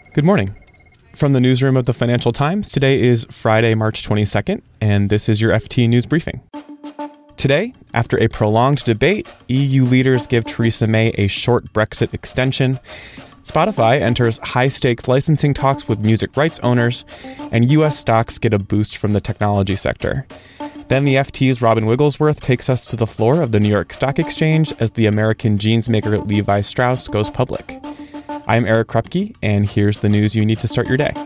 Good morning. From the newsroom of the Financial Times, today is Friday, March 22nd, and this is your FT News Briefing. Today, after a prolonged debate, EU leaders give Theresa May a short Brexit extension. Spotify enters high-stakes licensing talks with music rights owners, and U.S. stocks get a boost from the technology sector. Then the FT's Robin Wigglesworth takes us to the floor of the New York Stock Exchange as the American jeans maker Levi Strauss goes public. I'm Eric Krupke, and here's the news you need to start your day.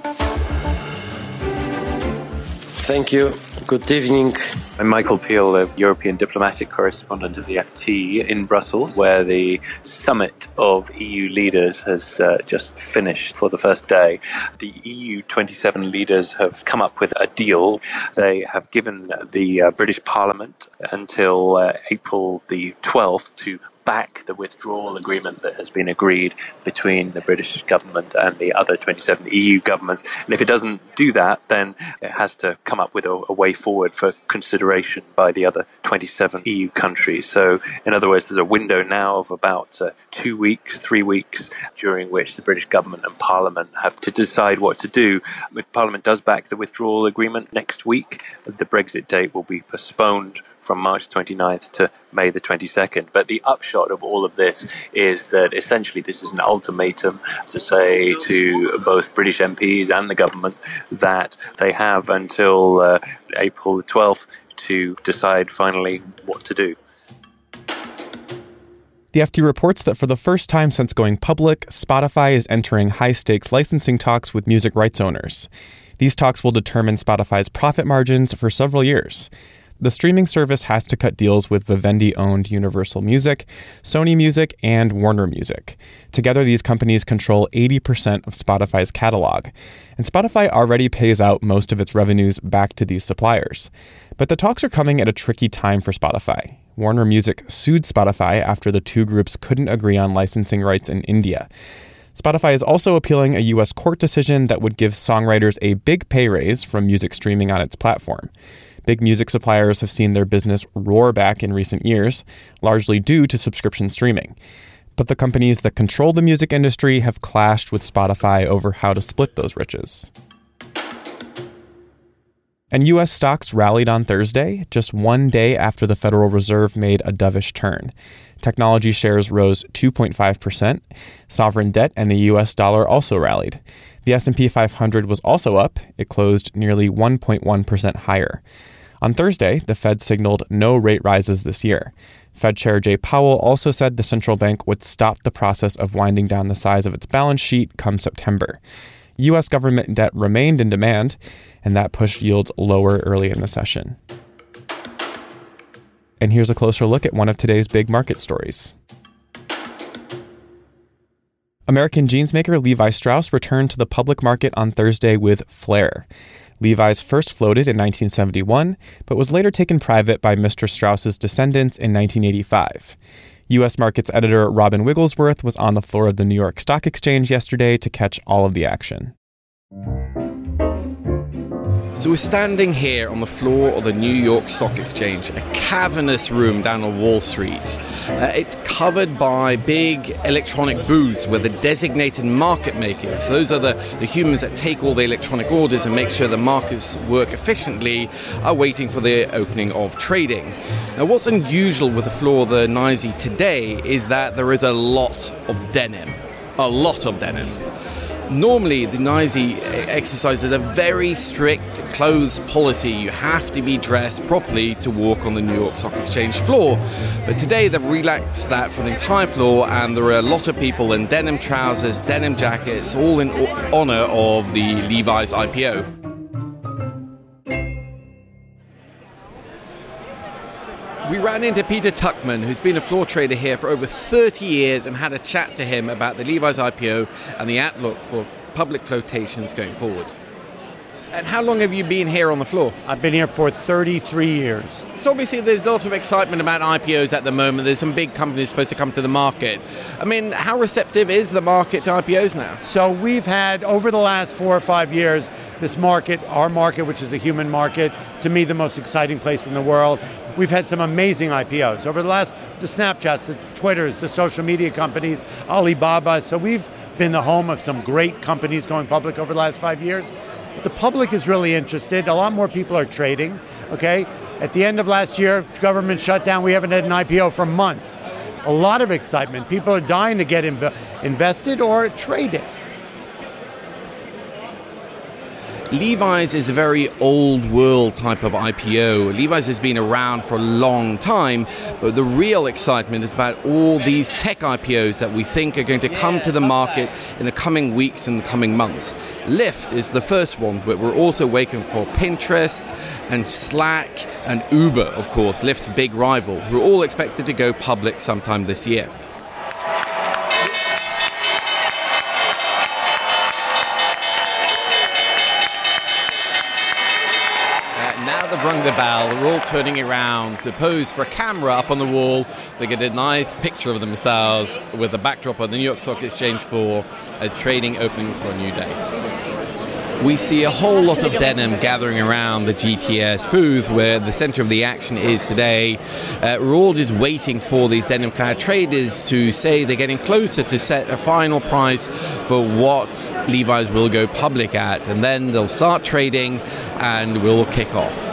Thank you. Good evening. I'm Michael Peel, the European diplomatic correspondent of the FT in Brussels, where the summit of EU leaders has just finished for the first day. The EU 27 leaders have come up with a deal. They have given the British Parliament until April the 12th to back the withdrawal agreement that has been agreed between the British government and the other 27 EU governments. And if it doesn't do that, then it has to come up with a way forward for consideration by the other 27 EU countries. So, in other words, there's a window now of about 2 weeks, 3 weeks, during which the British government and Parliament have to decide what to do. If Parliament does back the withdrawal agreement next week, the Brexit date will be postponed from March 29th to May the 22nd. But the upshot of all of this is that essentially this is an ultimatum to say to both British MPs and the government that they have until April the 12th to decide finally what to do. The FT reports that for the first time since going public, Spotify is entering high-stakes licensing talks with music rights owners. These talks will determine Spotify's profit margins for several years. The streaming service has to cut deals with Vivendi-owned Universal Music, Sony Music, and Warner Music. Together, these companies control 80% of Spotify's catalog, and Spotify already pays out most of its revenues back to these suppliers. But the talks are coming at a tricky time for Spotify. Warner Music sued Spotify after the two groups couldn't agree on licensing rights in India. Spotify is also appealing a U.S. court decision that would give songwriters a big pay raise from music streaming on its platform. Big music suppliers have seen their business roar back in recent years, largely due to subscription streaming. But the companies that control the music industry have clashed with Spotify over how to split those riches. And U.S. stocks rallied on Thursday, just one day after the Federal Reserve made a dovish turn. Technology shares rose 2.5%. Sovereign debt and the U.S. dollar also rallied. The S&P 500 was also up. It closed nearly 1.1% higher. On Thursday, the Fed signaled no rate rises this year. Fed Chair Jay Powell also said the central bank would stop the process of winding down the size of its balance sheet come September. U.S. government debt remained in demand, and that pushed yields lower early in the session. And here's a closer look at one of today's big market stories. American jeans maker Levi Strauss returned to the public market on Thursday with Flair. Levi's first floated in 1971, but was later taken private by Mr. Strauss's descendants in 1985. U.S. markets editor Robin Wigglesworth was on the floor of the New York Stock Exchange yesterday to catch all of the action. So we're standing here on the floor of the New York Stock Exchange, a cavernous room down on Wall Street. It's covered by big electronic booths where the designated market makers, those are the humans that take all the electronic orders and make sure the markets work efficiently, are waiting for the opening of trading. Now, what's unusual with the floor of the NYSE today is that there is a lot of denim. A lot of denim. Normally, the NYSE exercises a very strict clothes policy. You have to be dressed properly to walk on the New York Stock Exchange floor. But today, they've relaxed that for the entire floor, and there are a lot of people in denim trousers, denim jackets, all in honor of the Levi's IPO. We ran into Peter Tuchman, who's been a floor trader here for over 30 years, and had a chat to him about the Levi's IPO and the outlook for public flotations going forward. And how long have you been here on the floor? I've been here for 33 years. So obviously there's a lot of excitement about IPOs at the moment. There's some big companies supposed to come to the market. I mean, how receptive is the market to IPOs now? So we've had, over the last 4 or 5 years, this market, our market, which is a human market, to me the most exciting place in the world. We've had some amazing IPOs. Over the Snapchats, the Twitters, the social media companies, Alibaba. So we've been the home of some great companies going public over the last 5 years. The public is really interested. A lot more people are trading, okay? At the end of last year, government shutdown, we haven't had an IPO for months. A lot of excitement. People are dying to get invested or trading. Levi's is a very old world type of IPO. Levi's has been around for a long time, but the real excitement is about all these tech IPOs that we think are going to come to the market in the coming weeks and the coming months. Lyft is the first one, but we're also waiting for Pinterest and Slack and Uber, of course, Lyft's big rival, who are all expected to go public sometime this year. Rung the bell, they're all turning around to pose for a camera up on the wall. They get a nice picture of themselves with the backdrop of the New York Stock Exchange floor as trading opens for a new day. We see a whole lot of denim gathering around the GTS booth where the center of the action is today. We're all just waiting for these denim-clad traders to say they're getting closer to set a final price for what Levi's will go public at, and then they'll start trading and we'll kick off.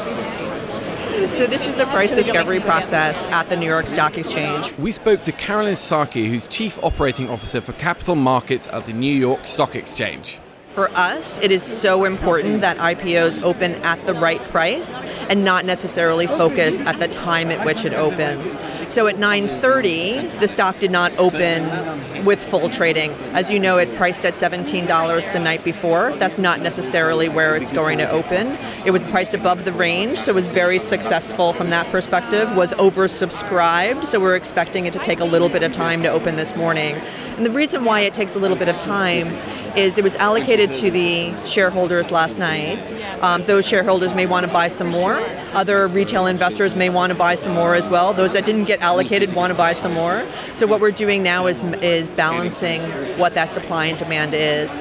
So this is the price discovery process at the New York Stock Exchange. We spoke to Carolyn Saki, who's Chief Operating Officer for Capital Markets at the New York Stock Exchange. For us, it is so important that IPOs open at the right price and not necessarily focus at the time at which it opens. So at 9:30, the stock did not open with full trading. As you know, it priced at $17 the night before. That's not necessarily where it's going to open. It was priced above the range, so it was very successful from that perspective, was oversubscribed, so we're expecting it to take a little bit of time to open this morning. And the reason why it takes a little bit of time is it was allocated to the shareholders last night. Those shareholders may want to buy some more. Other retail investors may want to buy some more as well. Those that didn't get allocated want to buy some more. So what we're doing now is balancing what that supply and demand is.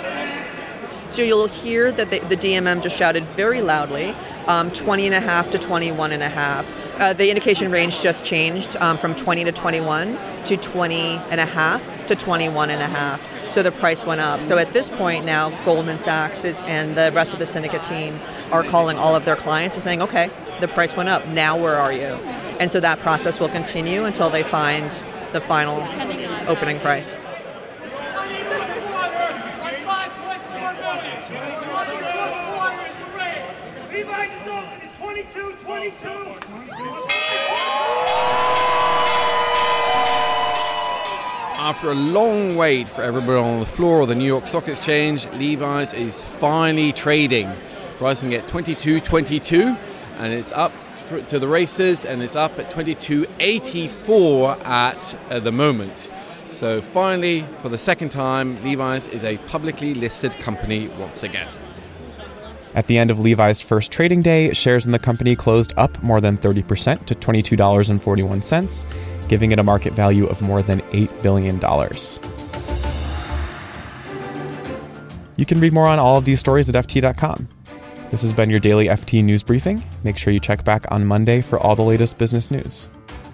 So you'll hear that the DMM just shouted very loudly, 20.5 to 21.5. The indication range just changed from 20 to 21 to 20.5 to 21.5. So the price went up. So at this point now, Goldman Sachs and the rest of the syndicate team are calling all of their clients and saying, okay, the price went up. Now where are you? And so that process will continue until they find the final opening price. After a long wait for everybody on the floor of the New York Stock Exchange, Levi's is finally trading, pricing at $22.22, and it's up to the races, and it's up at $22.84 at the moment. So finally, for the second time, Levi's is a publicly listed company once again. At the end of Levi's first trading day, shares in the company closed up more than 30% to $22.41, giving it a market value of more than $8 billion. You can read more on all of these stories at FT.com. This has been your daily FT News Briefing. Make sure you check back on Monday for all the latest business news.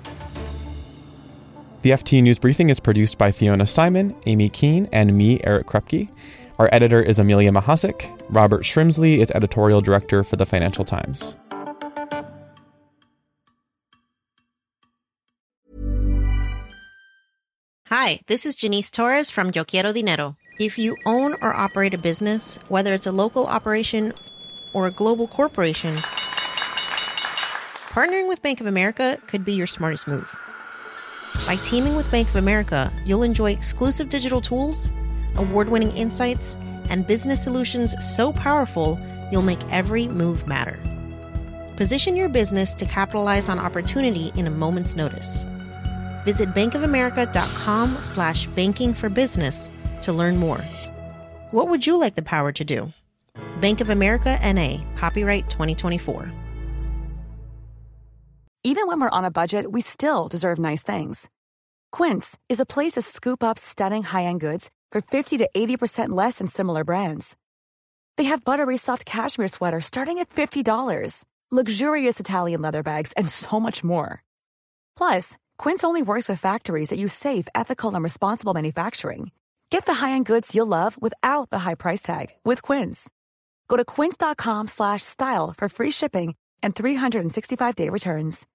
The FT News Briefing is produced by Fiona Simon, Amy Keene, and me, Eric Krupke. Our editor is Amelia Mahasik. Robert Shrimsley is editorial director for the Financial Times. Hi, this is Janice Torres from Yo Quiero Dinero. If you own or operate a business, whether it's a local operation or a global corporation, partnering with Bank of America could be your smartest move. By teaming with Bank of America, you'll enjoy exclusive digital tools, award-winning insights, and business solutions so powerful, you'll make every move matter. Position your business to capitalize on opportunity in a moment's notice. Visit bankofamerica.com/bankingforbusiness to learn more. What would you like the power to do? Bank of America N.A., copyright 2024. Even when we're on a budget, we still deserve nice things. Quince is a place to scoop up stunning high-end goods for 50 to 80% less than similar brands. They have buttery soft cashmere sweaters starting at $50, luxurious Italian leather bags, and so much more. Plus, Quince only works with factories that use safe, ethical, and responsible manufacturing. Get the high-end goods you'll love without the high price tag with Quince. Go to quince.com/style for free shipping and 365-day returns.